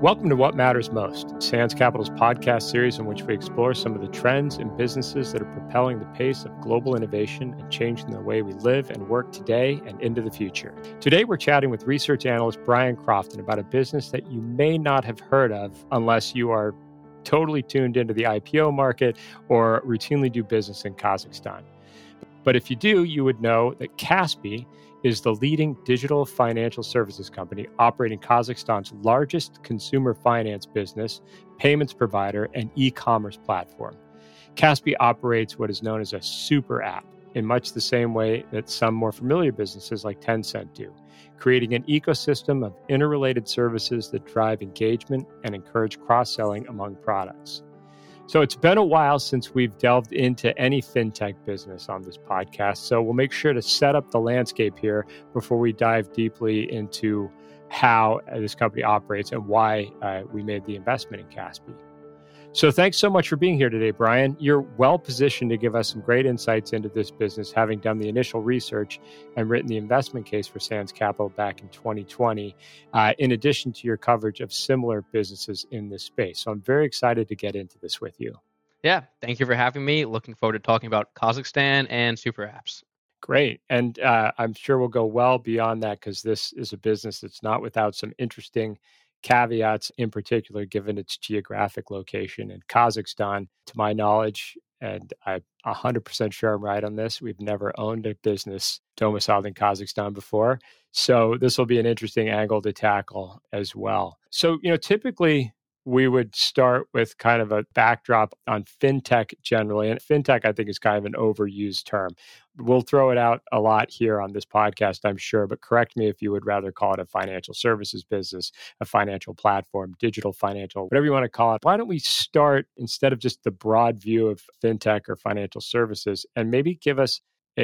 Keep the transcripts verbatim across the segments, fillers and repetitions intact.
Welcome to What Matters Most, Sands Capital's podcast series in which we explore some of the trends and businesses that are propelling the pace of global innovation and changing the way we live and work today and into the future. Today, we're chatting with research analyst Brian Crofton about a business that you may not have heard of unless you are totally tuned into the I P O market or routinely do business in Kazakhstan. But if you do, you would know that Kaspi is the leading digital financial services company operating Kazakhstan's largest consumer finance business, payments provider, and e-commerce platform. Kaspi operates what is known as a super app in much the same way that some more familiar businesses like Tencent do, creating an ecosystem of interrelated services that drive engagement and encourage cross-selling among products. So it's been a while since we've delved into any fintech business on this podcast, so we'll make sure to set up the landscape here before we dive deeply into how this company operates and why uh, we made the investment in Kaspi. So thanks so much for being here today, Brian. You're well positioned to give us some great insights into this business, having done the initial research and written the investment case for Sands Capital back in twenty twenty, uh, in addition to your coverage of similar businesses in this space. So I'm very excited to get into this with you. Yeah, thank you for having me. Looking forward to talking about Kazakhstan and super apps. Great. And uh, I'm sure we'll go well beyond that because this is a business that's not without some interesting caveats, in particular, given its geographic location in Kazakhstan. To my knowledge, and I'm one hundred percent sure I'm right on this, we've never owned a business domiciled in Kazakhstan before. So this will be an interesting angle to tackle as well. So, you know, typically we would start with kind of a backdrop on fintech generally. And fintech, I think, is kind of an overused term. We'll throw it out a lot here on this podcast, I'm sure, but correct me if you would rather call it a financial services business, a financial platform, digital financial, whatever you want to call it. Why don't we start, instead of just the broad view of fintech or financial services, and maybe give us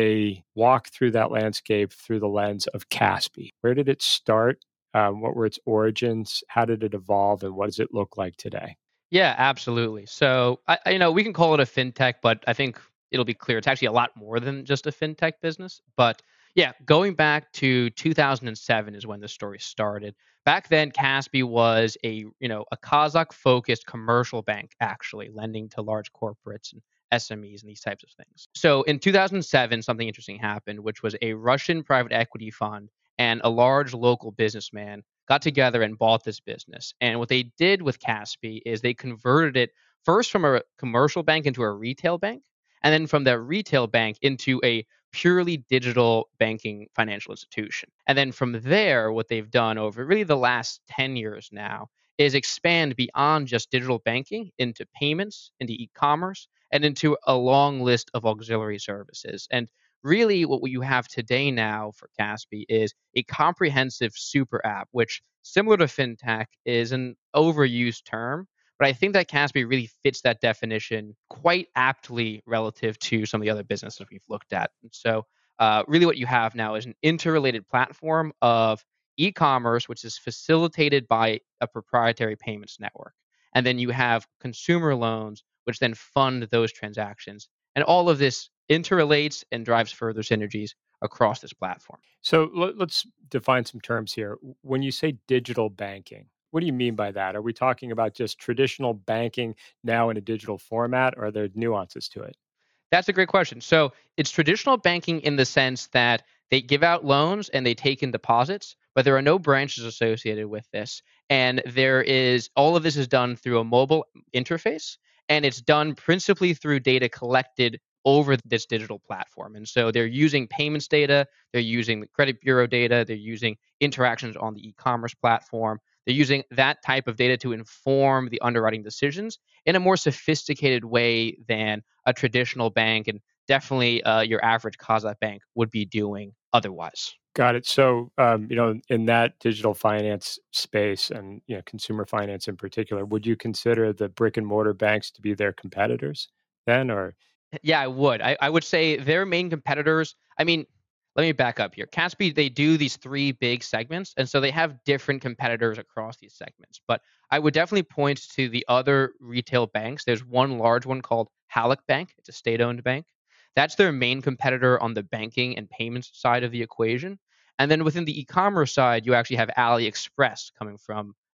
a walk through that landscape through the lens of Kaspi. Where did it start? Um, what were its origins? How did it evolve? And what does it look like today? Yeah, absolutely. So, I, I- you know, we can call it a fintech, but I think it'll be clear it's actually a lot more than just a fintech business. But yeah, going back to two thousand seven is when the story started. Back then, Kaspi was a, you know, a Kazakh-focused commercial bank, actually lending to large corporates and S M Es and these types of things. So in two thousand seven, something interesting happened, which was a Russian private equity fund and a large local businessman got together and bought this business. And what they did with Kaspi is they converted it first from a commercial bank into a retail bank, and then from the retail bank into a purely digital banking financial institution. And then from there, what they've done over really the last ten years now is expand beyond just digital banking into payments, into e-commerce, and into a long list of auxiliary services. And really what you have today now for Kaspi is a comprehensive super app, which, similar to fintech, is an overused term. But I think that Kaspi really fits that definition quite aptly relative to some of the other businesses we've looked at. And so uh, really what you have now is an interrelated platform of e-commerce, which is facilitated by a proprietary payments network. And then you have consumer loans, which then fund those transactions. And all of this interrelates and drives further synergies across this platform. So let, let's define some terms here. When you say digital banking, what do you mean by that? Are we talking about just traditional banking now in a digital format, or are there nuances to it? That's a great question. So it's traditional banking in the sense that they give out loans and they take in deposits, but there are no branches associated with this. And there is all of this is done through a mobile interface, and it's done principally through data collected over this digital platform. And so they're using payments data, they're using the credit bureau data, they're using interactions on the e-commerce platform. They're using that type of data to inform the underwriting decisions in a more sophisticated way than a traditional bank and definitely uh, your average Kazakh bank would be doing otherwise. Got it. So, um, you know, in that digital finance space and, you know, consumer finance in particular, would you consider the brick and mortar banks to be their competitors then, or? Yeah, I would. I, I would say their main competitors, I mean, let me back up here. Kaspi, they do these three big segments, and so they have different competitors across these segments. But I would definitely point to the other retail banks. There's one large one called Halyk Bank. It's a state-owned bank. That's their main competitor on the banking and payments side of the equation. And then within the e-commerce side, you actually have AliExpress coming from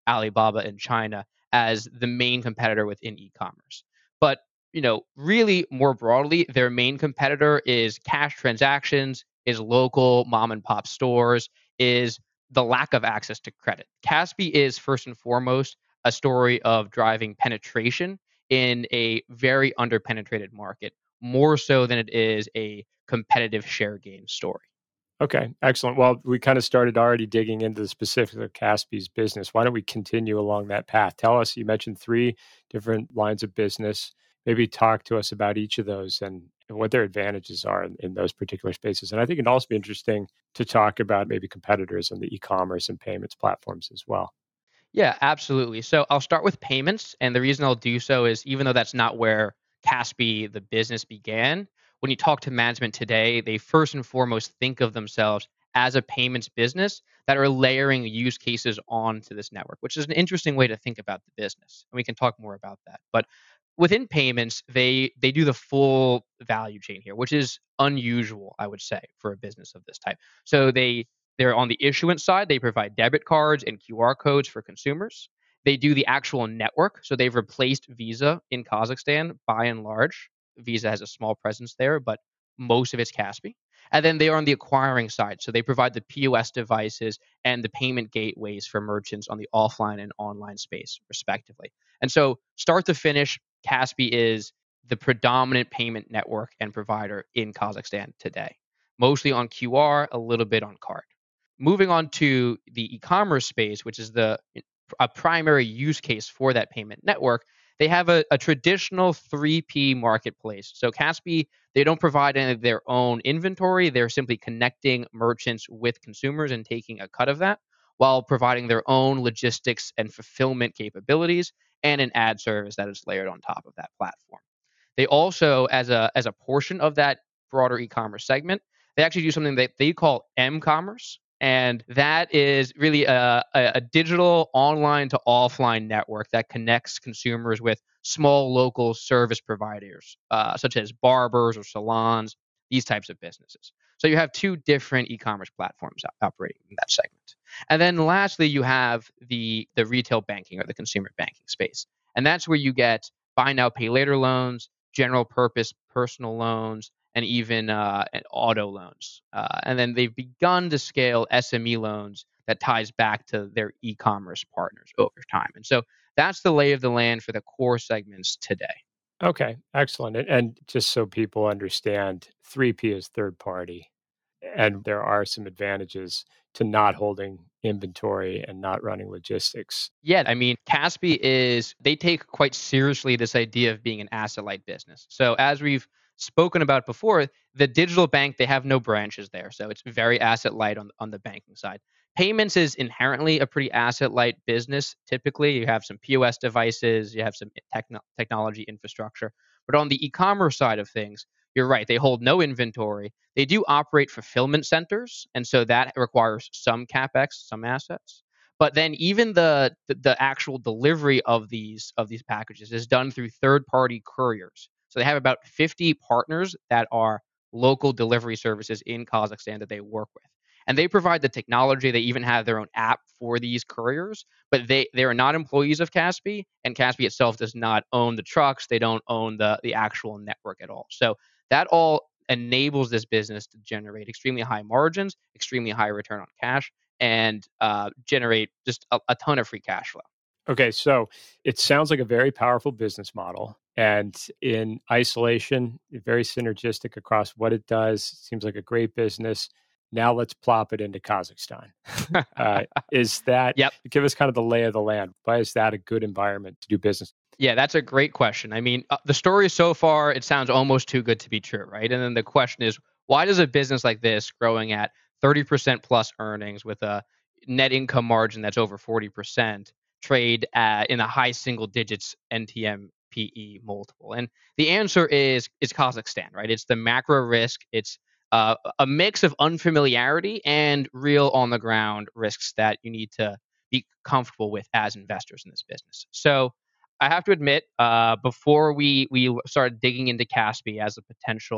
Alibaba in China as the main competitor within e-commerce. But you know, really more broadly, their main competitor is cash transactions, is local mom and pop stores, is the lack of access to credit. Kaspi is first and foremost a story of driving penetration in a very underpenetrated market, more so than it is a competitive share gain story. Okay, excellent. Well, we kind of started already digging into the specifics of Kaspi's business. Why don't we continue along that path? Tell us, you mentioned three different lines of business. Maybe talk to us about each of those and what their advantages are in, in those particular spaces. And I think it'd also be interesting to talk about maybe competitors in the e-commerce and payments platforms as well. Yeah, absolutely. So I'll start with payments. And the reason I'll do so is even though that's not where Kaspi, the business, began, when you talk to management today, they first and foremost think of themselves as a payments business that are layering use cases onto this network, which is an interesting way to think about the business. And we can talk more about that. But within payments, they they do the full value chain here, which is unusual, I would say, for a business of this type. So they they're on the issuance side. They provide debit cards and Q R codes for consumers. They do the actual network. So they've replaced Visa in Kazakhstan by and large. Visa has a small presence there, but most of it's Kaspi. And then they are on the acquiring side. So they provide the P O S devices and the payment gateways for merchants on the offline and online space, respectively. And so, start to finish, Kaspi is the predominant payment network and provider in Kazakhstan today, mostly on Q R, a little bit on card. Moving on to the e-commerce space, which is the a primary use case for that payment network, they have a, a traditional three P marketplace. So Kaspi, they don't provide any of their own inventory. They're simply connecting merchants with consumers and taking a cut of that while providing their own logistics and fulfillment capabilities and an ad service that is layered on top of that platform. They also, as a as a portion of that broader e-commerce segment, they actually do something that they call m-commerce, and that is really a, a, a digital online to offline network that connects consumers with small local service providers, uh, such as barbers or salons, these types of businesses. So you have two different e-commerce platforms operating in that segment. And then lastly, you have the the retail banking or the consumer banking space, and that's where you get buy now, pay later loans, general purpose personal loans, and even uh, and auto loans. Uh, and then they've begun to scale S M E loans that ties back to their e-commerce partners over time. And so that's the lay of the land for the core segments today. Okay, excellent. And and just so people understand, three P is third party, and there are some advantages to not holding inventory and not running logistics. Yeah, I mean, Kaspi is, they take quite seriously this idea of being an asset light business. So, as we've spoken about before, the digital bank, they have no branches there. So, it's very asset light on, on the banking side. Payments is inherently a pretty asset light business. Typically, you have some P O S devices, you have some techno- technology infrastructure. But on the e commerce side of things, you're right, they hold no inventory. They do operate fulfillment centers. And so that requires some CapEx, some assets. But then even the, the the actual delivery of these of these packages is done through third party couriers. So they have about fifty partners that are local delivery services in Kazakhstan that they work with. And they provide the technology. They even have their own app for these couriers, but they, they are not employees of Kaspi, and Kaspi itself does not own the trucks. They don't own the, the actual network at all. So that all enables this business to generate extremely high margins, extremely high return on cash, and uh, generate just a, a ton of free cash flow. Okay, so it sounds like a very powerful business model. And in isolation, very synergistic across what it does. Seems like a great business. Now let's plop it into Kazakhstan. uh, is that, Yep. give us kind of the lay of the land. Why is that a good environment to do business? Yeah, that's a great question. I mean, uh, the story so far, it sounds almost too good to be true, right? And then the question is, why does a business like this growing at thirty percent plus earnings with a net income margin that's over forty percent trade at, in a high single digits N T M P E multiple? And the answer is it's Kazakhstan, right? It's the macro risk. It's uh, a mix of unfamiliarity and real on the ground risks that you need to be comfortable with as investors in this business. So I have to admit, uh, before we we started digging into Kaspi as a potential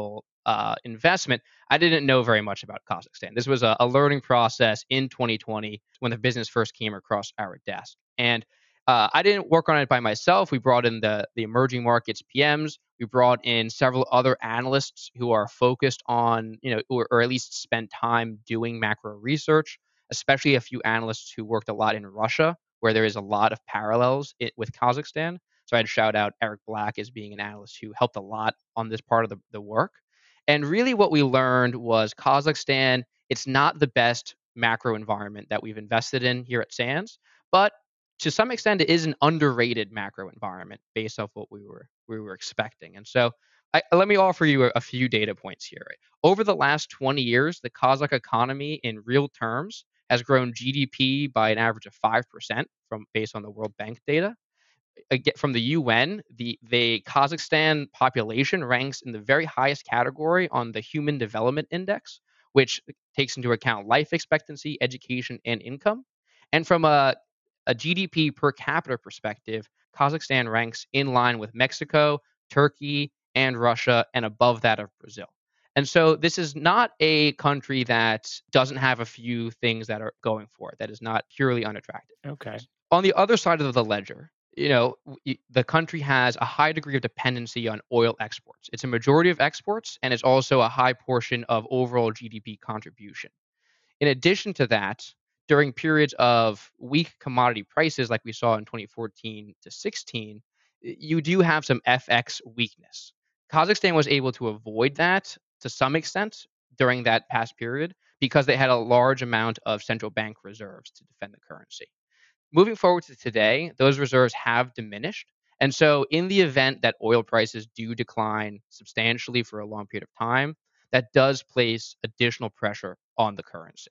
uh, investment, I didn't know very much about Kazakhstan. This was a, a learning process in twenty twenty when the business first came across our desk. And uh, I didn't work on it by myself. We brought in the, the emerging markets P Ms. We brought in several other analysts who are focused on, you know, or, or at least spend time doing macro research, especially a few analysts who worked a lot in Russia, where there is a lot of parallels it, with Kazakhstan. So I'd shout out Eric Black as being an analyst who helped a lot on this part of the, the work. And really what we learned was Kazakhstan, it's not the best macro environment that we've invested in here at Sands, but to some extent it is an underrated macro environment based off what we were we were expecting. And so I, let me offer you a, a few data points here. Over the last twenty years, the Kazakh economy in real terms has grown G D P by an average of five percent from based on the World Bank data. Again, from the U N, the, the Kazakhstan population ranks in the very highest category on the Human Development Index, which takes into account life expectancy, education, and income. And from a, a G D P per capita perspective, Kazakhstan ranks in line with Mexico, Turkey, and Russia, and above that of Brazil. And so this is not a country that doesn't have a few things that are going for it, that is not purely unattractive. Okay. On the other side of the ledger, you know, the country has a high degree of dependency on oil exports. It's a majority of exports, and it's also a high portion of overall G D P contribution. In addition to that, during periods of weak commodity prices like we saw in twenty fourteen to sixteen, you do have some F X weakness. Kazakhstan was able to avoid that to some extent during that past period because they had a large amount of central bank reserves to defend the currency. Moving forward to today, those reserves have diminished. And so in the event that oil prices do decline substantially for a long period of time, that does place additional pressure on the currency.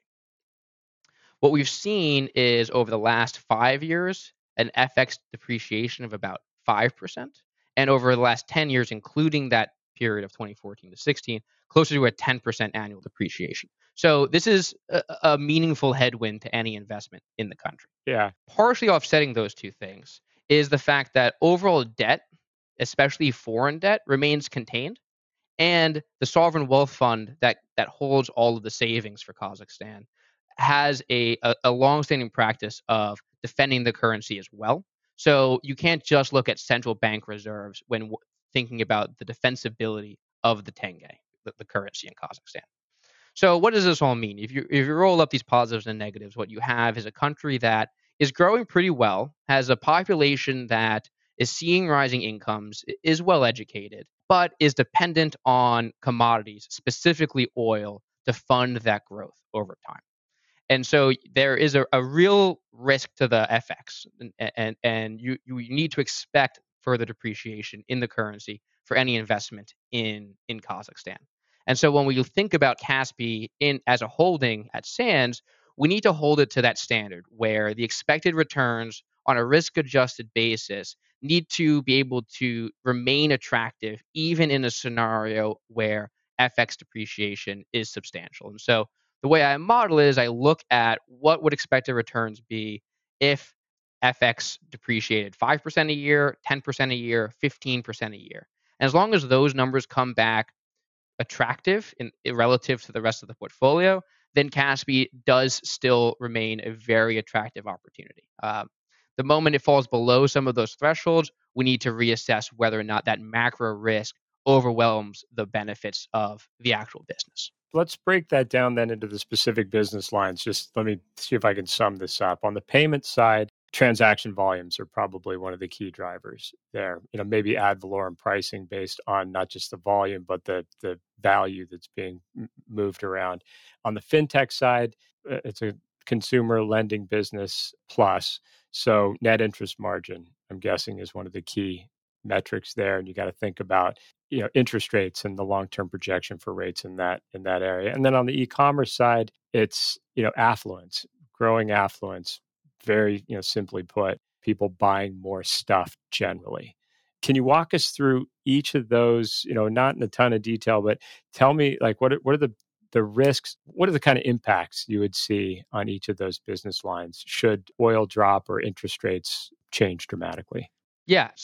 What we've seen is over the last five years, an F X depreciation of about five percent. And over the last ten years, including that period of twenty fourteen to sixteen, closer to a ten percent annual depreciation. So this is a, a meaningful headwind to any investment in the country. Yeah. Partially offsetting those two things is the fact that overall debt, especially foreign debt, remains contained. And the sovereign wealth fund that, that holds all of the savings for Kazakhstan has a, a, a longstanding practice of defending the currency as well. So you can't just look at central bank reserves when w- thinking about the defensibility of the tenge, the, the currency in Kazakhstan. So what does this all mean? If you if you roll up these positives and negatives, what you have is a country that is growing pretty well, has a population that is seeing rising incomes, is well educated, but is dependent on commodities, specifically oil, to fund that growth over time. And so there is a, a real risk to the F X, and and, and you, you need to expect further depreciation in the currency for any investment in, in Kazakhstan. And so when we think about Kaspi in as a holding at Sands, we need to hold it to that standard where the expected returns on a risk-adjusted basis need to be able to remain attractive even in a scenario where F X depreciation is substantial. And so the way I model it is I look at what would expected returns be if F X depreciated five percent a year, ten percent a year, fifteen percent a year. And as long as those numbers come back attractive in, in relative to the rest of the portfolio, then Kaspi does still remain a very attractive opportunity. Um, the moment it falls below some of those thresholds, we need to reassess whether or not that macro risk overwhelms the benefits of the actual business. Let's break that down then into the specific business lines. Just let me see if I can sum this up. On the payment side, transaction volumes are probably one of the key drivers there. You know, maybe ad valorem pricing based on not just the volume, but the the value that's being m- moved around. On the fintech side, uh, it's a consumer lending business plus. So net interest margin, I'm guessing, is one of the key metrics there. And you got to think about, you know, interest rates and the long-term projection for rates in that in that area. And then on the e-commerce side, it's, you know, affluence, growing affluence. Very, you know, simply put, people buying more stuff generally. Can you walk us through each of those, you know, not in a ton of detail, but tell me, like, what are, what are the, the risks? What are the kind of impacts you would see on each of those business lines should oil drop or interest rates change dramatically? Yeah. So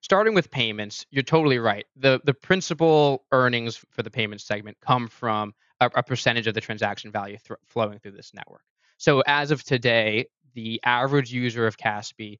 Starting with payments, you're totally right. The the principal earnings for the payments segment come from a, a percentage of the transaction value thr flowing through this network. So as of today, the average user of Kaspi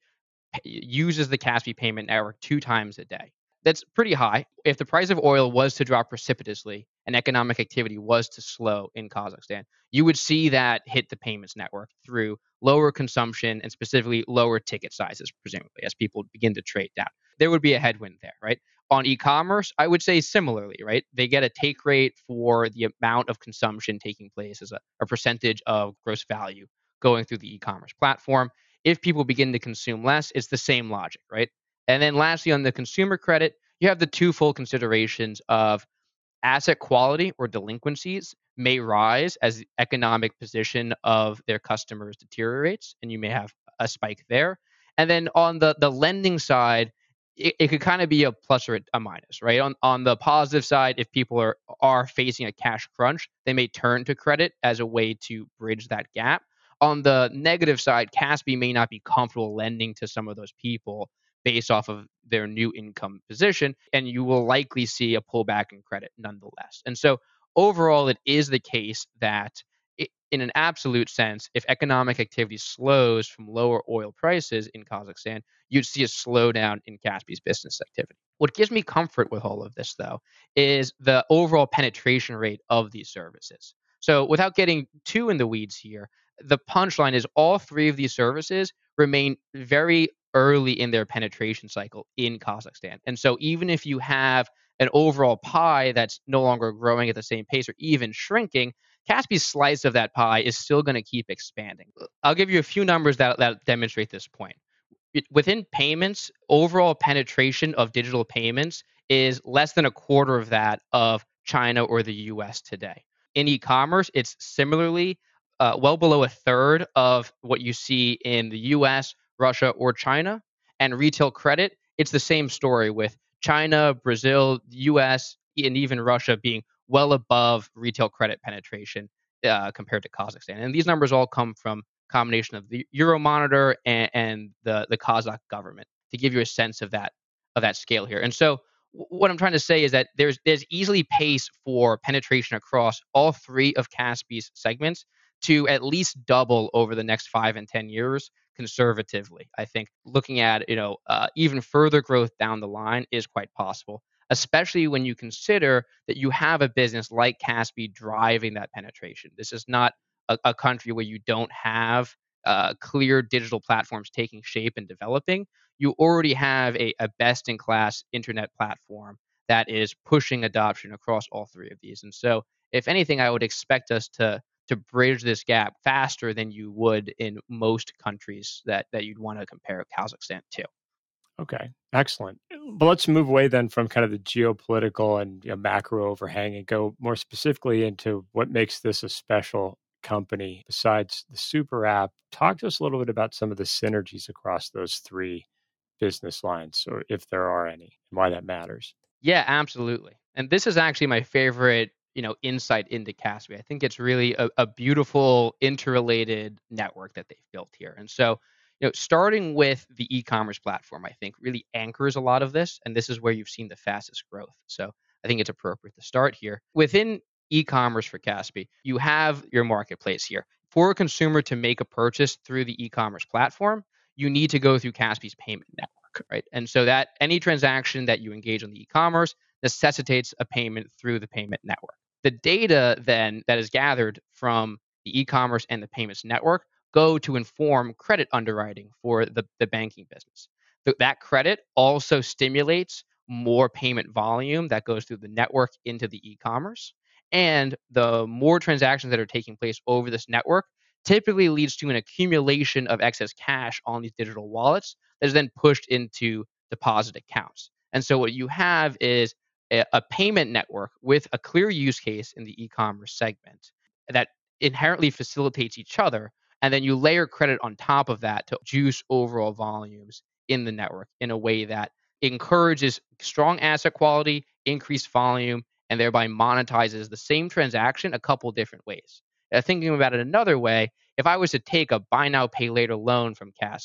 uses the Kaspi payment network two times a day. That's pretty high. If the price of oil was to drop precipitously and economic activity was to slow in Kazakhstan, you would see that hit the payments network through lower consumption and specifically lower ticket sizes, presumably, as people begin to trade down. There would be a headwind there, right? On e-commerce, I would say similarly, right? They get a take rate for the amount of consumption taking place as a, a percentage of gross value going through the e-commerce platform. If people begin to consume less, it's the same logic, right? And then lastly, on the consumer credit, you have the twofold considerations of asset quality or delinquencies may rise as the economic position of their customers deteriorates, and you may have a spike there. And then on the, the lending side, it, it could kind of be a plus or a minus, right? On on the positive side, if people are are facing a cash crunch, they may turn to credit as a way to bridge that gap. On the negative side, Kaspi may not be comfortable lending to some of those people based off of their new income position, and you will likely see a pullback in credit nonetheless. And so overall, it is the case that i- in an absolute sense, if economic activity slows from lower oil prices in Kazakhstan, you'd see a slowdown in Caspi's business activity. What gives me comfort with all of this, though, is the overall penetration rate of these services. So without getting too in the weeds here, the punchline is all three of these services remain very early in their penetration cycle in Kazakhstan. And so even if you have an overall pie that's no longer growing at the same pace or even shrinking, Caspi's slice of that pie is still going to keep expanding. I'll give you a few numbers that, that demonstrate this point. It- Within payments, overall penetration of digital payments is less than a quarter of that of China or the U S today. In e-commerce, it's similarly uh, well below a third of what you see in the U S, Russia, or China. And retail credit, it's the same story with China, Brazil, U S, and even Russia being well above retail credit penetration uh, compared to Kazakhstan. And these numbers all come from combination of the Euromonitor and, and the the Kazakh government to give you a sense of that of that scale here. And so what I'm trying to say is that there's there's easily pace for penetration across all three of Caspi's segments to at least double over the next five and ten years conservatively. I think looking at you know uh, even further growth down the line is quite possible, especially when you consider that you have a business like Kaspi driving that penetration. This is not a, a country where you don't have uh, clear digital platforms taking shape and developing. You already have a, a best in class internet platform that is pushing adoption across all three of these. And so, if anything, I would expect us to to bridge this gap faster than you would in most countries that that you'd want to compare Kazakhstan to. Okay, excellent. But let's move away then from kind of the geopolitical and you know, macro overhang and go more specifically into what makes this a special company besides the super app. Talk to us a little bit about some of the synergies across those three business lines, or if there are any, and why that matters. Yeah, absolutely. And this is actually my favorite, you know, insight into Kaspi. I think it's really a, a beautiful interrelated network that they've built here. And so, you know, starting with the e-commerce platform, I think really anchors a lot of this, and this is where you've seen the fastest growth. So I think it's appropriate to start here. Within e-commerce for Kaspi, you have your marketplace here. For a consumer to make a purchase through the e-commerce platform, you need to go through Kaspi's payment network, right? And so that any transaction that you engage on the e-commerce necessitates a payment through the payment network. The data then that is gathered from the e-commerce and the payments network go to inform credit underwriting for the, the banking business. Th- that credit also stimulates more payment volume that goes through the network into the e-commerce. And the more transactions that are taking place over this network typically leads to an accumulation of excess cash on these digital wallets that is then pushed into deposit accounts. And so what you have is a, a payment network with a clear use case in the e-commerce segment that inherently facilitates each other. And then you layer credit on top of that to juice overall volumes in the network in a way that encourages strong asset quality, increased volume, and thereby monetizes the same transaction a couple different ways. Uh, thinking about it another way, if I was to take a buy now, pay later loan from Kaspi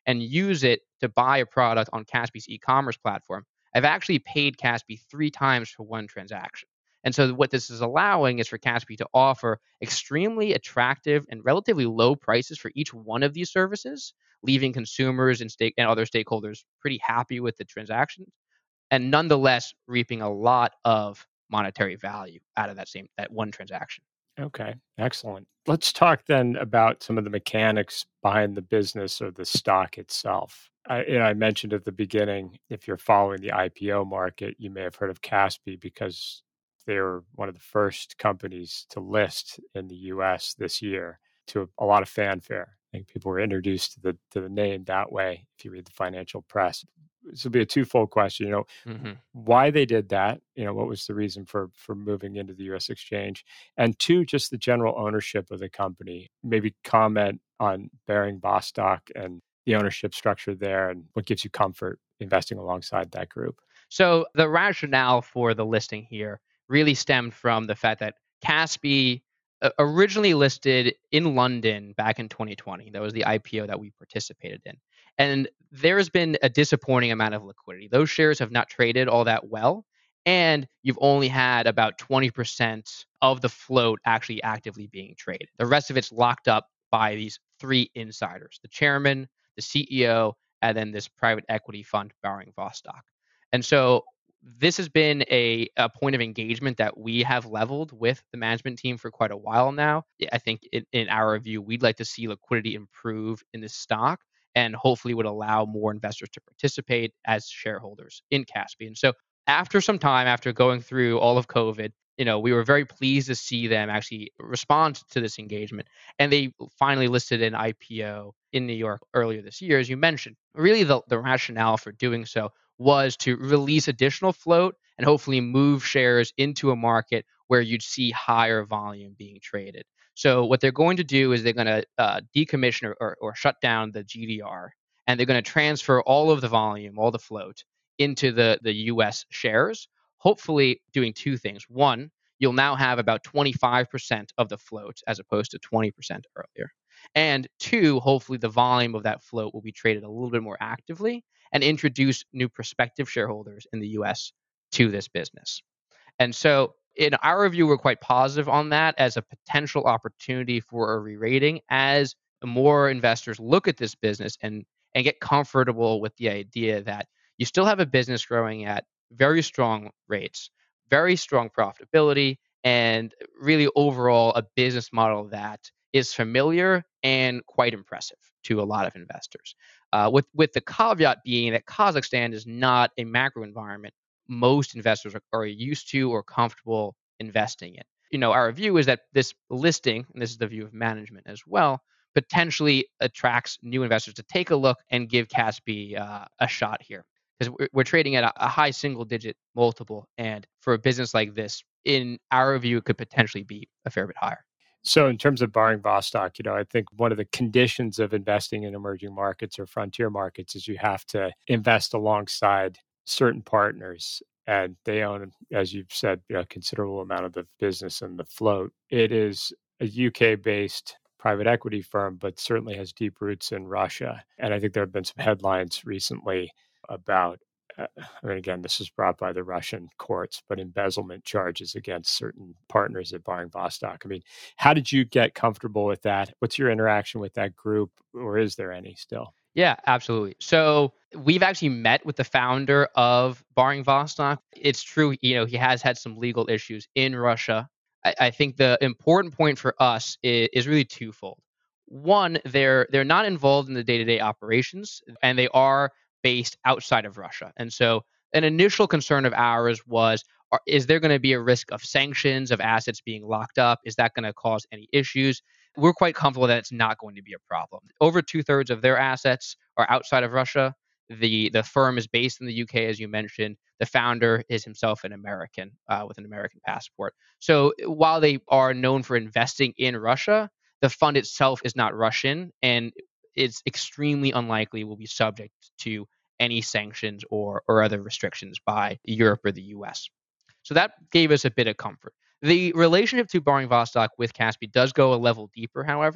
and use it to buy a product on Kaspi's e-commerce platform, I've actually paid Kaspi three times for one transaction. And so what this is allowing is for Kaspi to offer extremely attractive and relatively low prices for each one of these services, leaving consumers and stake and other stakeholders pretty happy with the transaction, and nonetheless reaping a lot of monetary value out of that same that one transaction. Okay, excellent. Let's talk then about some of the mechanics behind the business or the stock itself. I, you know, I mentioned at the beginning, if you're following the I P O market, you may have heard of Kaspi because they were one of the first companies to list in the U S this year to a, a lot of fanfare. I think people were introduced to the to the name that way if you read the financial press. This will be a twofold question. You know, Mm-hmm. why they did that? You know, what was the reason for for moving into the U S exchange? And two, just the general ownership of the company. Maybe comment on Baring Vostok and the ownership structure there, and what gives you comfort investing alongside that group. So the rationale for the listing here really stemmed from the fact that Kaspi uh, originally listed in London back in twenty twenty. That was the I P O that we participated in. And there's been a disappointing amount of liquidity. Those shares have not traded all that well. And you've only had about twenty percent of the float actually actively being traded. The rest of it's locked up by these three insiders: the chairman, the C E O, and then this private equity fund, Baring Vostok. And so this has been a, a point of engagement that we have leveled with the management team for quite a while now. I think in, in our view, we'd like to see liquidity improve in this stock and hopefully would allow more investors to participate as shareholders in Kaspi. And so after some time, after going through all of COVID, you know, we were very pleased to see them actually respond to this engagement. And they finally listed an I P O in New York earlier this year, as you mentioned. Really, the, the rationale for doing so was to release additional float and hopefully move shares into a market where you'd see higher volume being traded. So what they're going to do is they're going to uh, decommission or, or, or shut down the G D R, and they're going to transfer all of the volume, all the float, into the, the U S shares, hopefully doing two things. One, you'll now have about twenty-five percent of the float as opposed to twenty percent earlier. And two, hopefully the volume of that float will be traded a little bit more actively and introduce new prospective shareholders in the U S to this business. And so in our review, we're quite positive on that as a potential opportunity for a re-rating as more investors look at this business and, and get comfortable with the idea that you still have a business growing at very strong rates, very strong profitability, and really overall a business model that is familiar and quite impressive to a lot of investors. Uh, with, with the caveat being that Kazakhstan is not a macro environment most investors are, are used to or comfortable investing in. You know, our view is that this listing, and this is the view of management as well, potentially attracts new investors to take a look and give Kaspi uh, a shot here. Because we're, we're trading at a, a high single-digit multiple, and for a business like this, in our view, it could potentially be a fair bit higher. So in terms of Baring Vostok, you know, I think one of the conditions of investing in emerging markets or frontier markets is you have to invest alongside certain partners, and they own, as you've said, a considerable amount of the business and the float. It is a U K-based private equity firm, but certainly has deep roots in Russia. And I think there have been some headlines recently about, uh, I mean, again, this is brought by the Russian courts, but embezzlement charges against certain partners at Baring Vostok. I mean, how did you get comfortable with that? What's your interaction with that group, or is there any still? Yeah, absolutely. So we've actually met with the founder of Baring Vostok. It's true, you know, he has had some legal issues in Russia. I, I think the important point for us is, is really twofold. One, they're they're not involved in the day-to-day operations, and they are based outside of Russia. And so an initial concern of ours was, are, is there going to be a risk of sanctions, of assets being locked up? Is that going to cause any issues? We're quite comfortable that it's not going to be a problem. Over two-thirds of their assets are outside of Russia. The the firm is based in the U K, as you mentioned. The founder is himself an American uh, with an American passport. So while they are known for investing in Russia, the fund itself is not Russian, and it's extremely unlikely will be subject to any sanctions or, or other restrictions by Europe or the U S. So that gave us a bit of comfort. The relationship to Baring Vostok with Kaspi does go a level deeper, however.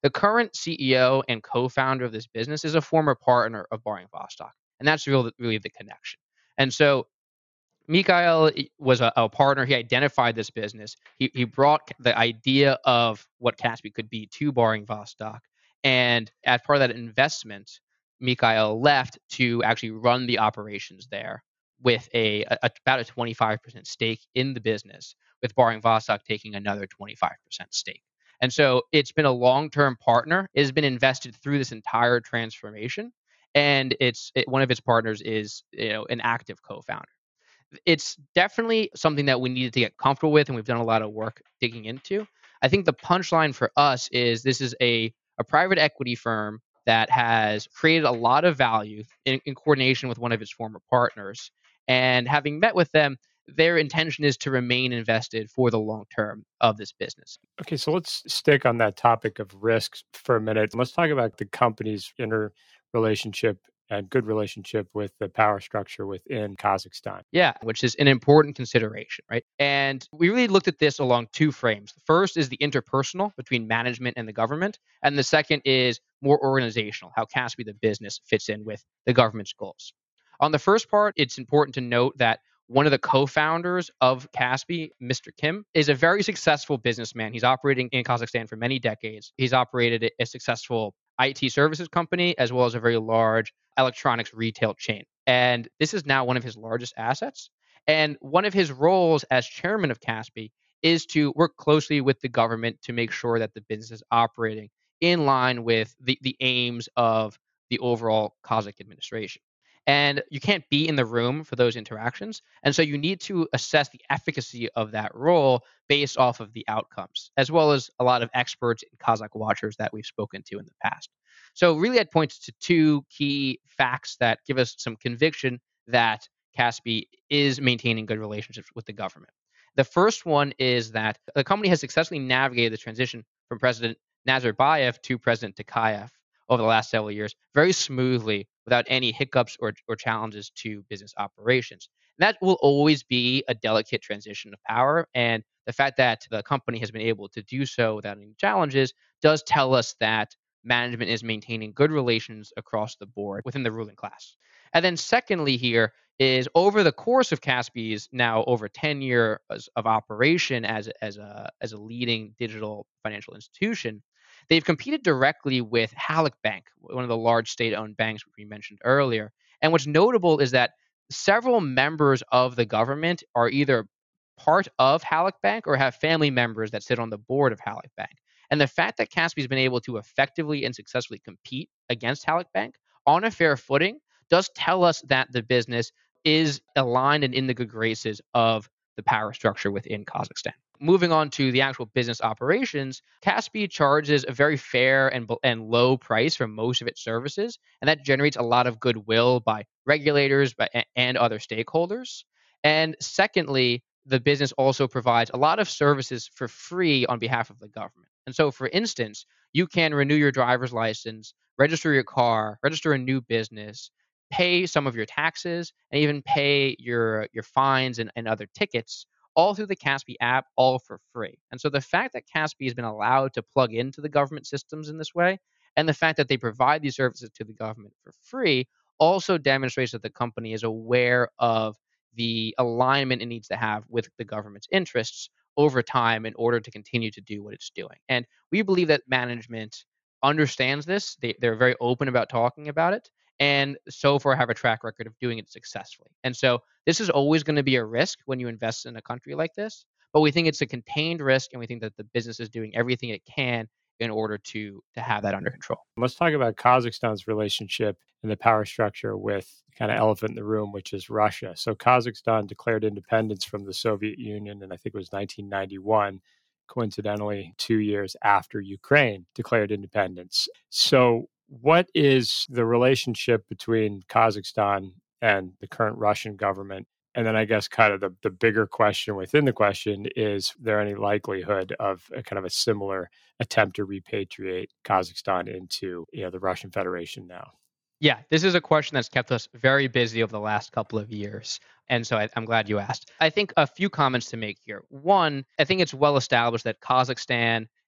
The current C E O and co-founder of this business is a former partner of Baring Vostok, and that's really, really the connection. And so Mikhail was a, a partner. He identified this business. He, he brought the idea of what Kaspi could be to Baring Vostok. And as part of that investment, Mikhail left to actually run the operations there with a, a about a twenty-five percent stake in the business, with Baring Vostok taking another twenty-five percent stake. And so it's been a long-term partner. It has been invested through this entire transformation, and it's it, one of its partners is you know an active co-founder. It's definitely something that we needed to get comfortable with, and we've done a lot of work digging into. I think the punchline for us is this is a, a private equity firm that has created a lot of value in, in coordination with one of its former partners. And having met with them, their intention is to remain invested for the long term of this business. Okay, so let's stick on that topic of risks for a minute. Let's talk about the company's inner relationship and good relationship with the power structure within Kazakhstan. Yeah, which is an important consideration, right? And we really looked at this along two frames. The first is the interpersonal between management and the government, and the second is more organizational, how Kaspi, the business, fits in with the government's goals. On the first part, it's important to note that one of the co-founders of Kaspi, Mister Kim, is a very successful businessman. He's operating in Kazakhstan for many decades. He's operated a successful I T services company as well as a very large electronics retail chain. And this is now one of his largest assets. And one of his roles as chairman of Kaspi is to work closely with the government to make sure that the business is operating in line with the, the aims of the overall Kazakh administration. And you can't be in the room for those interactions. And so you need to assess the efficacy of that role based off of the outcomes, as well as a lot of experts and Kazakh watchers that we've spoken to in the past. So really, I'd point to two key facts that give us some conviction that Kaspi is maintaining good relationships with the government. The first one is that the company has successfully navigated the transition from President Nazarbayev to President Tokayev over the last several years very smoothly without any hiccups or, or challenges to business operations. And that will always be a delicate transition of power. And the fact that the company has been able to do so without any challenges does tell us that management is maintaining good relations across the board within the ruling class. And then secondly here is over the course of Kaspi's now over ten years of operation as, as, a, as a leading digital financial institution, they've competed directly with Halyk Bank, one of the large state-owned banks which we mentioned earlier. And what's notable is that several members of the government are either part of Halyk Bank or have family members that sit on the board of Halyk Bank. And the fact that Kaspi has been able to effectively and successfully compete against Halyk Bank on a fair footing does tell us that the business is aligned and in the good graces of the power structure within Kazakhstan. Moving on to the actual business operations, Kaspi charges a very fair and, and low price for most of its services, and that generates a lot of goodwill by regulators by, and other stakeholders. And secondly, the business also provides a lot of services for free on behalf of the government. And so, for instance, you can renew your driver's license, register your car, register a new business, pay some of your taxes, and even pay your, your fines and, and other tickets all through the Kaspi app, all for free. And so the fact that Kaspi has been allowed to plug into the government systems in this way, and the fact that they provide these services to the government for free, also demonstrates that the company is aware of the alignment it needs to have with the government's interests over time in order to continue to do what it's doing. And we believe that management understands this. They, they're very open about talking about it, and so far have a track record of doing it successfully. And so this is always going to be a risk when you invest in a country like this, but we think it's a contained risk, and we think that the business is doing everything it can in order to, to have that under control. Let's talk about Kazakhstan's relationship and the power structure with kind of elephant in the room, which is Russia. So Kazakhstan declared independence from the Soviet Union, and I think it was nineteen ninety-one, coincidentally, two years after Ukraine declared independence. So what is the relationship between Kazakhstan and the current Russian government? And then I guess kind of the, the bigger question within the question is there any likelihood of a kind of a similar attempt to repatriate Kazakhstan into you know, the Russian Federation now? Yeah, this is a question that's kept us very busy over the last couple of years. And so I, I'm glad you asked. I think a few comments to make here. One, I think it's well established that Kazakhstan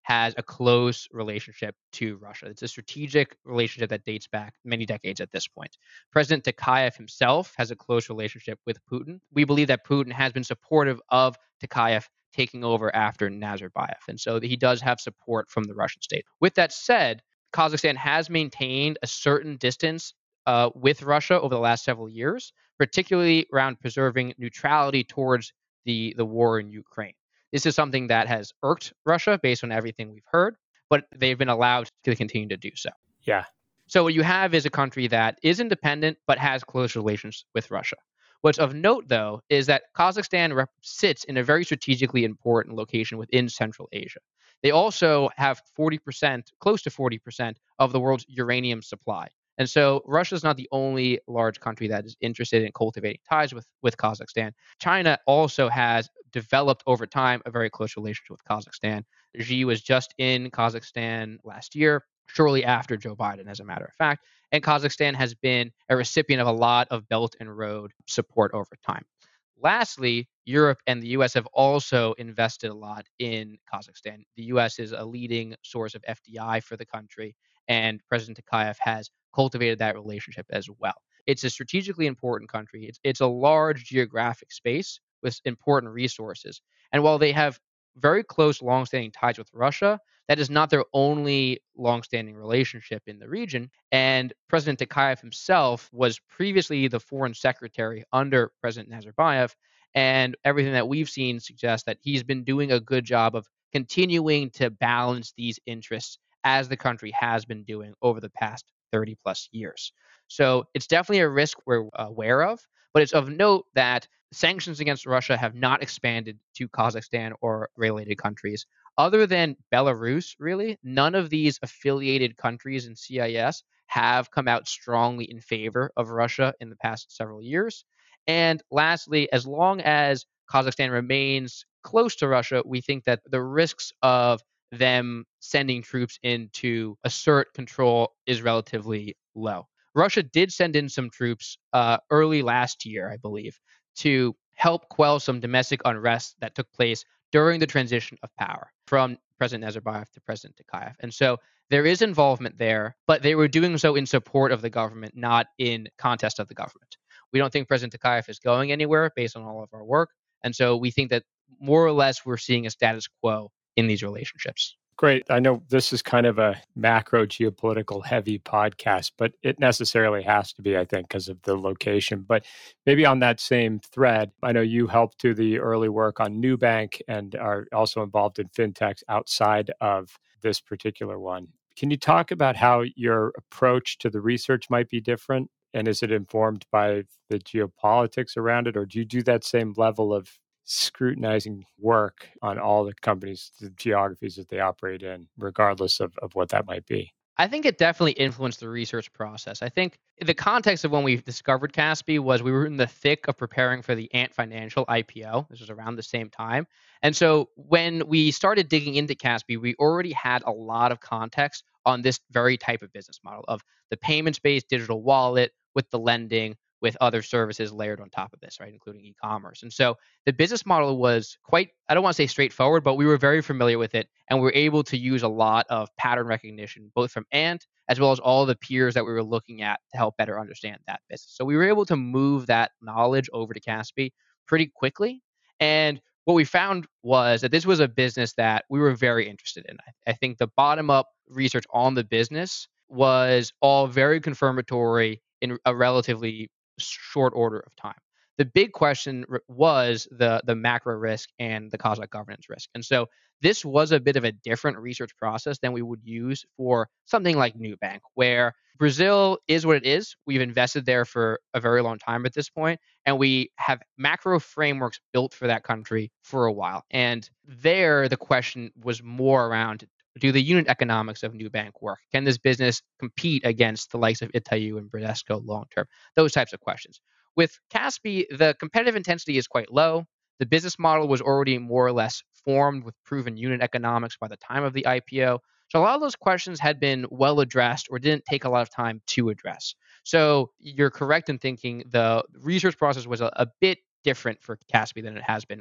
has a close relationship to Russia. It's a strategic relationship that dates back many decades at this point. President Tokayev himself has a close relationship with Putin. We believe that Putin has been supportive of Tokayev taking over after Nazarbayev, and so he does have support from the Russian state. With that said, Kazakhstan has maintained a certain distance uh, with Russia over the last several years, particularly around preserving neutrality towards the, the war in Ukraine. This is something that has irked Russia based on everything we've heard, but they've been allowed to continue to do so. Yeah. So what you have is a country that is independent but has close relations with Russia. What's of note, though, is that Kazakhstan rep- sits in a very strategically important location within Central Asia. They also have forty percent, close to forty percent of the world's uranium supply. And so Russia is not the only large country that is interested in cultivating ties with, with Kazakhstan. China also has developed over time a very close relationship with Kazakhstan. Xi was just in Kazakhstan last year, shortly after Joe Biden, as a matter of fact. And Kazakhstan has been a recipient of a lot of Belt and Road support over time. Lastly, Europe and the U S have also invested a lot in Kazakhstan. The U S is a leading source of F D I for the country, and President Tokayev has cultivated that relationship as well. It's a strategically important country. It's, it's a large geographic space with important resources. And while they have very close, longstanding ties with Russia, that is not their only longstanding relationship in the region. And President Tokayev himself was previously the foreign secretary under President Nazarbayev. And everything that we've seen suggests that he's been doing a good job of continuing to balance these interests as the country has been doing over the past thirty plus years. So it's definitely a risk we're aware of, but it's of note that sanctions against Russia have not expanded to Kazakhstan or related countries. Other than Belarus, really, none of these affiliated countries in C I S have come out strongly in favor of Russia in the past several years. And lastly, as long as Kazakhstan remains close to Russia, we think that the risks of them sending troops in to assert control is relatively low. Russia did send in some troops uh, early last year, I believe, to help quell some domestic unrest that took place during the transition of power from President Nazarbayev to President Tokayev. And so there is involvement there, but they were doing so in support of the government, not in contest of the government. We don't think President Tokayev is going anywhere based on all of our work. And so we think that more or less we're seeing a status quo in these relationships. Great. I know this is kind of a macro geopolitical heavy podcast, but it necessarily has to be, I think, because of the location. But maybe on that same thread, I know you helped do the early work on Nubank and are also involved in fintechs outside of this particular one. Can you talk about how your approach to the research might be different? And is it informed by the geopolitics around it? Or do you do that same level of scrutinizing work on all the companies, the geographies that they operate in, regardless of, of what that might be? I think it definitely influenced the research process. I think the context of when we discovered Kaspi was we were in the thick of preparing for the Ant Financial I P O. This was around the same time. And so when we started digging into Kaspi, we already had a lot of context on this very type of business model of the payments-based digital wallet with the lending, with other services layered on top of this, right, including e-commerce. And so the business model was quite, I don't want to say straightforward, but we were very familiar with it, and we were able to use a lot of pattern recognition, both from Ant as well as all the peers that we were looking at to help better understand that business. So we were able to move that knowledge over to Kaspi pretty quickly. And what we found was that this was a business that we were very interested in. I, I think the bottom-up research on the business was all very confirmatory in a relatively short order of time. The big question was the the macro risk and the Kazakh governance risk. And so this was a bit of a different research process than we would use for something like Nubank, where Brazil is what it is. We've invested there for a very long time at this point, and we have macro frameworks built for that country for a while. And there, the question was more around, do the unit economics of Nubank work? Can this business compete against the likes of Itaú and Bradesco long-term? Those types of questions. With Kaspi, the competitive intensity is quite low. The business model was already more or less formed with proven unit economics by the time of the I P O. So a lot of those questions had been well addressed or didn't take a lot of time to address. So you're correct in thinking the research process was a, a bit different for Kaspi than it has been for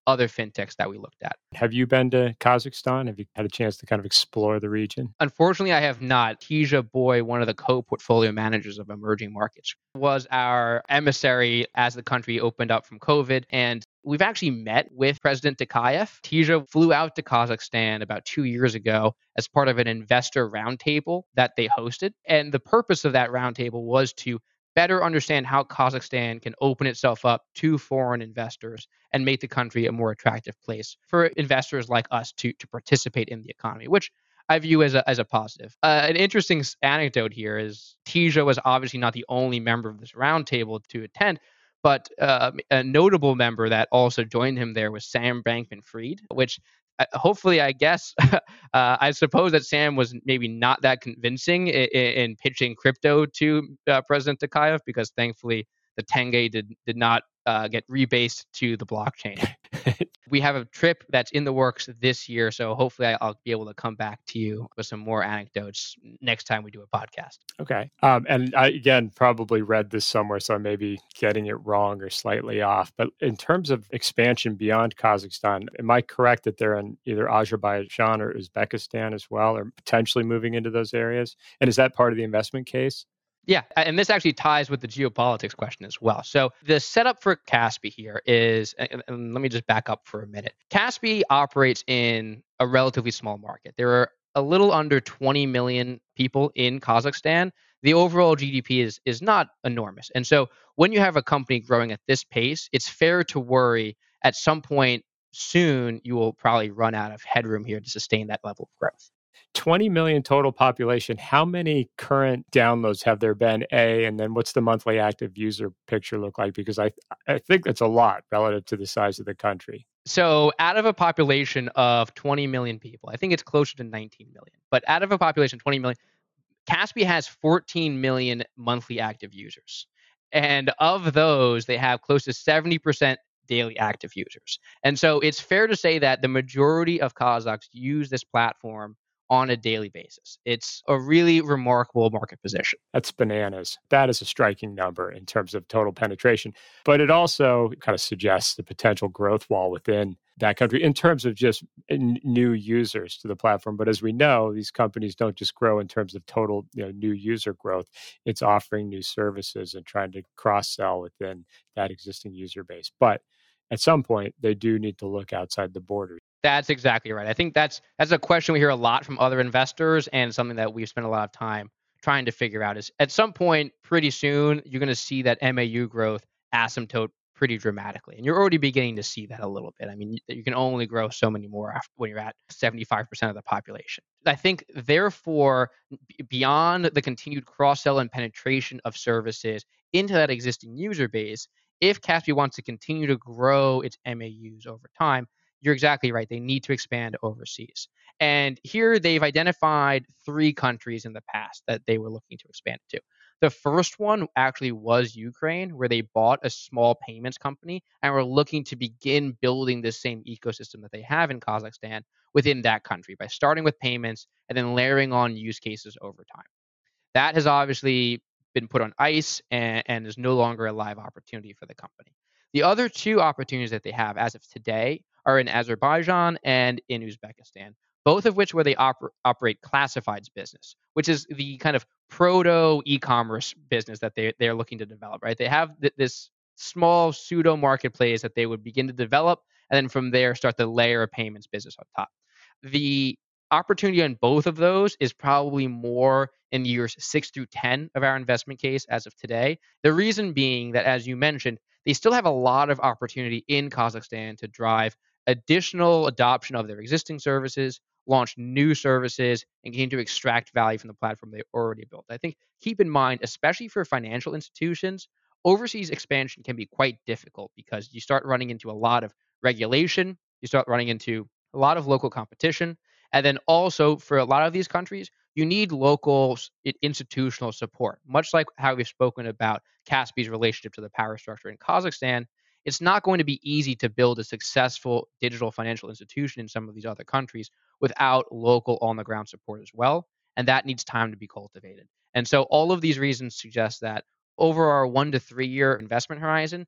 other fintechs that we looked at. Have you been to Kazakhstan? Have you had a chance to kind of explore the region? Unfortunately, I have not. Tisha Boy, one of the co-portfolio managers of emerging markets, was our emissary as the country opened up from COVID. And we've actually met with President Tokayev. Tisha flew out to Kazakhstan about two years ago as part of an investor roundtable that they hosted. And the purpose of that roundtable was to better understand how Kazakhstan can open itself up to foreign investors and make the country a more attractive place for investors like us to, to participate in the economy, which I view as a, as a positive. Uh, an interesting s- anecdote here is Tisha was obviously not the only member of this roundtable to attend, but uh, a notable member that also joined him there was Sam Bankman-Fried, which uh, hopefully, I guess, uh, I suppose that Sam was maybe not that convincing in, in pitching crypto to uh, President Tokayev, because thankfully the tenge did did not uh, get rebased to the blockchain. We have a trip that's in the works this year, so hopefully I- I'll be able to come back to you with some more anecdotes next time we do a podcast. Okay. Um, and I, again, probably read this somewhere, so I may be getting it wrong or slightly off. But in terms of expansion beyond Kazakhstan, am I correct that they're in either Azerbaijan or Uzbekistan as well, or potentially moving into those areas? And is that part of the investment case? Yeah, and this actually ties with the geopolitics question as well. So the setup for Kaspi here is, and and let me just back up for a minute. Kaspi operates in a relatively small market. There are a little under twenty million people in Kazakhstan. The overall G D P is is not enormous. And so when you have a company growing at this pace, it's fair to worry at some point soon you will probably run out of headroom here to sustain that level of growth. twenty million total population. How many current downloads have there been? A, and then what's the monthly active user picture look like? Because I I think that's a lot relative to the size of the country. So out of a population of twenty million people, I think it's closer to nineteen million, but out of a population of twenty million, Kaspi has fourteen million monthly active users. And of those, they have close to seventy percent daily active users. And so it's fair to say that the majority of Kazakhs use this platform on a daily basis. It's a really remarkable market position. That's bananas. That is a striking number in terms of total penetration. But it also kind of suggests the potential growth wall within that country in terms of just n- new users to the platform. But as we know, these companies don't just grow in terms of total, you know, new user growth. It's offering new services and trying to cross-sell within that existing user base. But at some point, they do need to look outside the borders. That's exactly right. I think that's that's a question we hear a lot from other investors, and something that we've spent a lot of time trying to figure out is at some point pretty soon you're going to see that M A U growth asymptote pretty dramatically. And you're already beginning to see that a little bit. I mean, you, you can only grow so many more after, when you're at seventy-five percent of the population. I think therefore b- beyond the continued cross-sell and penetration of services into that existing user base, if Kaspi wants to continue to grow its M A Us over time, you're exactly right. They need to expand overseas. And here they've identified three countries in the past that they were looking to expand to. The first one actually was Ukraine, where they bought a small payments company and were looking to begin building the same ecosystem that they have in Kazakhstan within that country by starting with payments and then layering on use cases over time. That has obviously been put on ice and, and is no longer a live opportunity for the company. The other two opportunities that they have as of today are in Azerbaijan and in Uzbekistan, both of which where they oper- operate classifieds business, which is the kind of proto e-commerce business that they they're looking to develop. Right? They have th- this small pseudo marketplace that they would begin to develop, and then from there start the layer of payments business on top. The opportunity on both of those is probably more in years six through ten of our investment case as of today. The reason being that, as you mentioned, they still have a lot of opportunity in Kazakhstan to drive additional adoption of their existing services, launch new services, and continue to extract value from the platform they already built. I think keep in mind, especially for financial institutions, overseas expansion can be quite difficult because you start running into a lot of regulation, you start running into a lot of local competition, and then also for a lot of these countries, you need local institutional support. Much like how we've spoken about Kaspi's relationship to the power structure in Kazakhstan, it's not going to be easy to build a successful digital financial institution in some of these other countries without local on the ground support as well. And that needs time to be cultivated. And so all of these reasons suggest that over our one to three year investment horizon,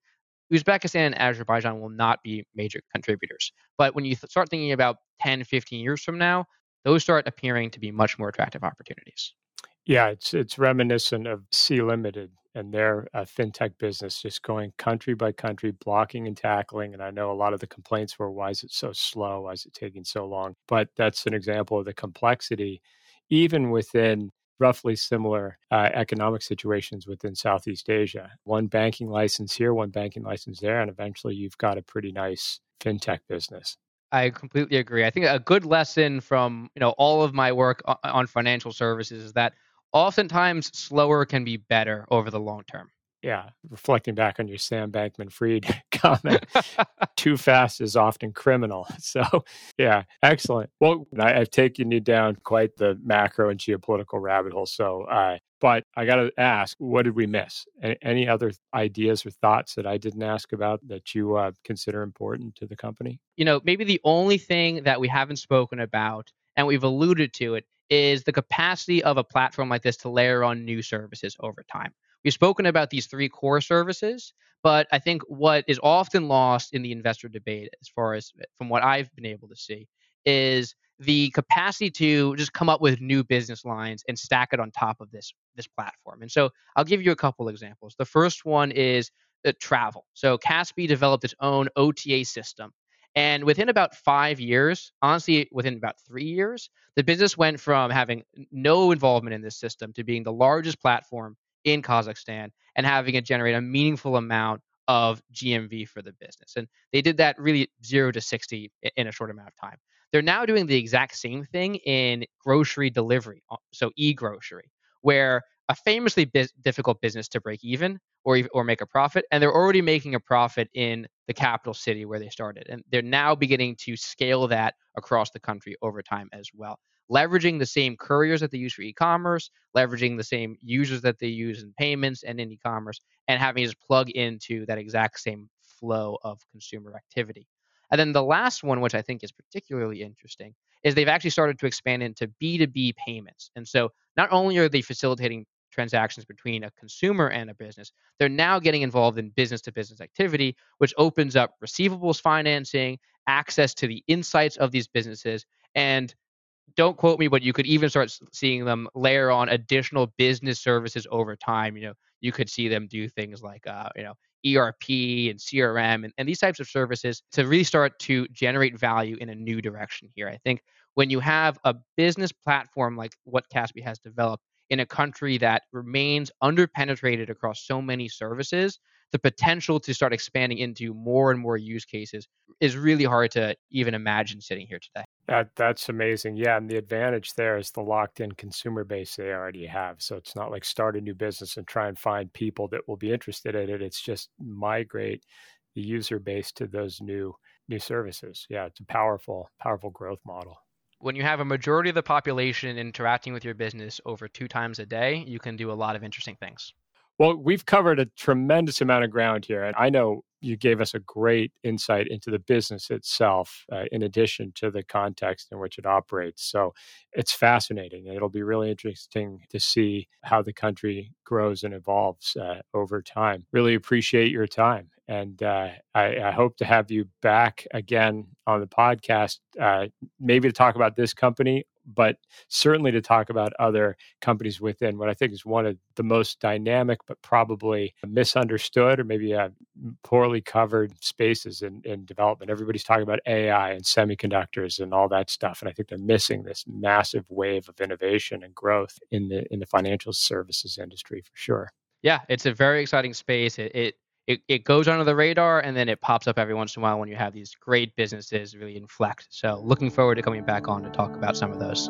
Uzbekistan and Azerbaijan will not be major contributors. But when you th- start thinking about ten, fifteen years from now, those start appearing to be much more attractive opportunities. Yeah, it's it's reminiscent of Sea Limited and their uh, fintech business, just going country by country, blocking and tackling. And I know a lot of the complaints were, why is it so slow? Why is it taking so long? But that's an example of the complexity, even within roughly similar uh, economic situations within Southeast Asia. One banking license here, one banking license there, and eventually you've got a pretty nice fintech business. I completely agree. I think a good lesson from, you know, all of my work o- on financial services is that oftentimes slower can be better over the long term. Yeah, reflecting back on your Sam Bankman-Fried comment, too fast is often criminal. So, yeah, excellent. Well, I, I've taken you down quite the macro and geopolitical rabbit hole. So, uh, but I got to ask, what did we miss? A- any other ideas or thoughts that I didn't ask about that you uh, consider important to the company? You know, maybe the only thing that we haven't spoken about, and we've alluded to it, is the capacity of a platform like this to layer on new services over time. We've spoken about these three core services, but I think what is often lost in the investor debate, as far as from what I've been able to see, is the capacity to just come up with new business lines and stack it on top of this this platform. And so I'll give you a couple examples. The first one is the travel. So Kaspi developed its own O T A system. And within about five years, honestly, within about three years, the business went from having no involvement in this system to being the largest platform in Kazakhstan and having it generate a meaningful amount of G M V for the business. And they did that really zero to sixty in a short amount of time. They're now doing the exact same thing in grocery delivery, so e-grocery, where a famously biz- difficult business to break even or or make a profit, and they're already making a profit in the capital city where they started, and they're now beginning to scale that across the country over time as well, leveraging the same couriers that they use for e-commerce, leveraging the same users that they use in payments and in e-commerce, and having just plug into that exact same flow of consumer activity. And then the last one, which I think is particularly interesting, is they've actually started to expand into B two B payments. And so not only are they facilitating transactions between a consumer and a business, they're now getting involved in business to business activity, which opens up receivables financing, access to the insights of these businesses. And don't quote me, but you could even start seeing them layer on additional business services over time. You know, you could see them do things like, uh, you know, E R P and C R M and, and these types of services to really start to generate value in a new direction here. I think when you have a business platform like what Kaspi has developed in a country that remains underpenetrated across so many services, the potential to start expanding into more and more use cases is really hard to even imagine sitting here today. That that's amazing. Yeah, and the advantage there is the locked-in consumer base they already have. So it's not like start a new business and try and find people that will be interested in it. It's just migrate the user base to those new new services. Yeah, it's a powerful, powerful growth model. When you have a majority of the population interacting with your business over two times a day, you can do a lot of interesting things. Well, we've covered a tremendous amount of ground here. And I know you gave us a great insight into the business itself, uh, in addition to the context in which it operates. So it's fascinating. And it'll be really interesting to see how the country grows and evolves uh, over time. Really appreciate your time. And uh, I, I hope to have you back again on the podcast, uh, maybe to talk about this company, but certainly to talk about other companies within what I think is one of the most dynamic, but probably misunderstood or maybe uh, poorly covered spaces in, in development. Everybody's talking about A I and semiconductors and all that stuff. And I think they're missing this massive wave of innovation and growth in the in the financial services industry for sure. Yeah, it's a very exciting space. It, it It, it goes under the radar and then it pops up every once in a while when you have these great businesses really inflect. So looking forward to coming back on to talk about some of those.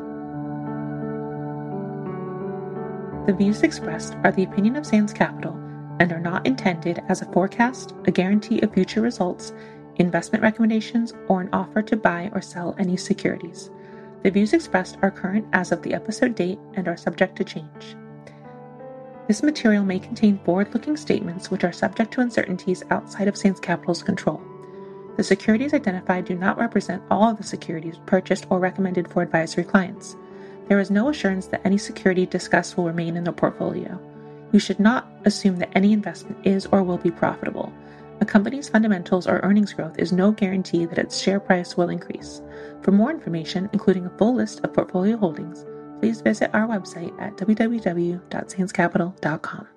The views expressed are the opinion of Sands Capital and are not intended as a forecast, a guarantee of future results, investment recommendations, or an offer to buy or sell any securities. The views expressed are current as of the episode date and are subject to change. This material may contain forward-looking statements which are subject to uncertainties outside of Sands Capital's control. The securities identified do not represent all of the securities purchased or recommended for advisory clients. There is no assurance that any security discussed will remain in the portfolio. You should not assume that any investment is or will be profitable. A company's fundamentals or earnings growth is no guarantee that its share price will increase. For more information, including a full list of portfolio holdings, please visit our website at w w w dot sands capital dot com.